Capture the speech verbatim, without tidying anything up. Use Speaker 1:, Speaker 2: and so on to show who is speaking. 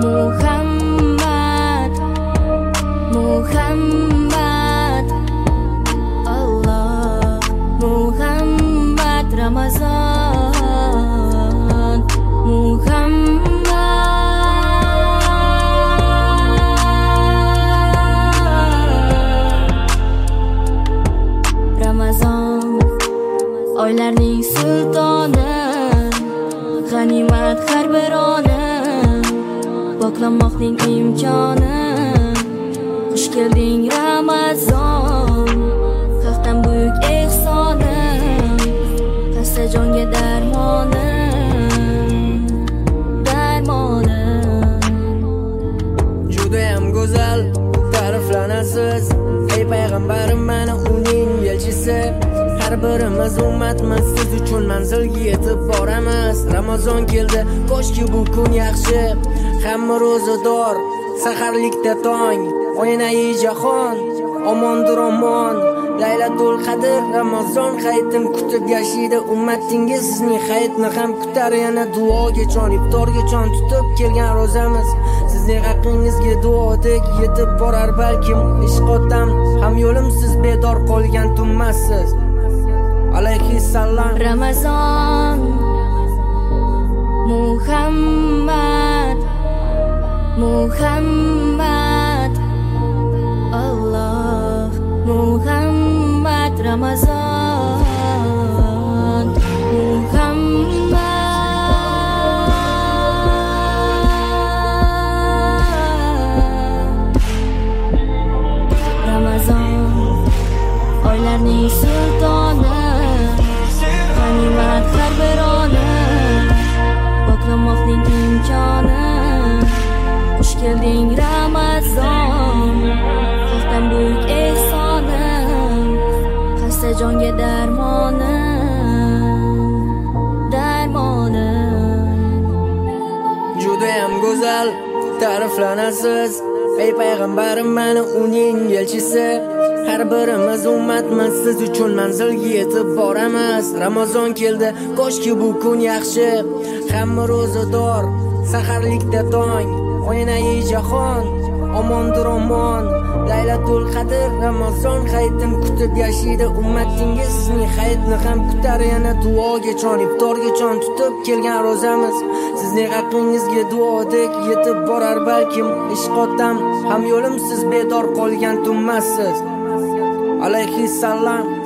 Speaker 1: Muhammad, Muhammad, Allah, Muhammad Ramazon, Muhammad Ramazon, oylarning sultoni, g'animat har bir oni, poklanmoqning imkoni. Xush kelding Ramazon, haqdan buyuk ehsoni, xasta jonga darmoni, darmoni.
Speaker 2: Judayam go'zal, ta'riflanasiz, ey payg'ambarim, mana uning elchisi. Har birimiz ummatmiz, siz uchun manzilga yetib boramiz. Ramazon keldi, ko'shki bu kun yaxshi. Hamma ro'zador, saharlikda tong, o'yinai jahon, omondir omon. Laylatul qadr, Ramazon hayitini kutib yashaydi ummatingiz. Sizning hayitni ham kutar, yana duogacha, iftorgacha tutib kelgan ro'zamiz. Sizning haqqingizga duodek yetib borar balkim. Ishqotam ham yo'lim, siz bedor qolgan tunmassiz. Alayhissalom.
Speaker 1: Ramazon, Muhammad, Muhammad, Allah, Muhammad Ramazon, Muhammad Ramazon, oylarning sultoni, g'animat har bir oni, poklanmoqning imkoni. Xush kelding Ramazon, haqdan buyuk ehsoni, xasta jonga darmoni, darmoni.
Speaker 2: Judayam go'zal, ta'riflanasiz, ey payg'ambarim, mana uning elchisi. Har birimiz ummatmiz, siz uchun manzilga yetib boramiz. Ramazon keldi, ko'shki bu kun yaxshi. Hamma ro'zador, saharlikda tong, o'yinai jahon, omondir omon. Laylatul qadr, Ramazon hayitini kutib yashaydi ummatingiz. Sizning hayitni ham kutar, yana duogacha, iftorgacha tutib kelgan ro'zamiz. Sizning haqqingizga duodek yetib borar balkim. Ishqotam ham yo'lim, siz bedor qolgan tunmassiz. Alayhissalom.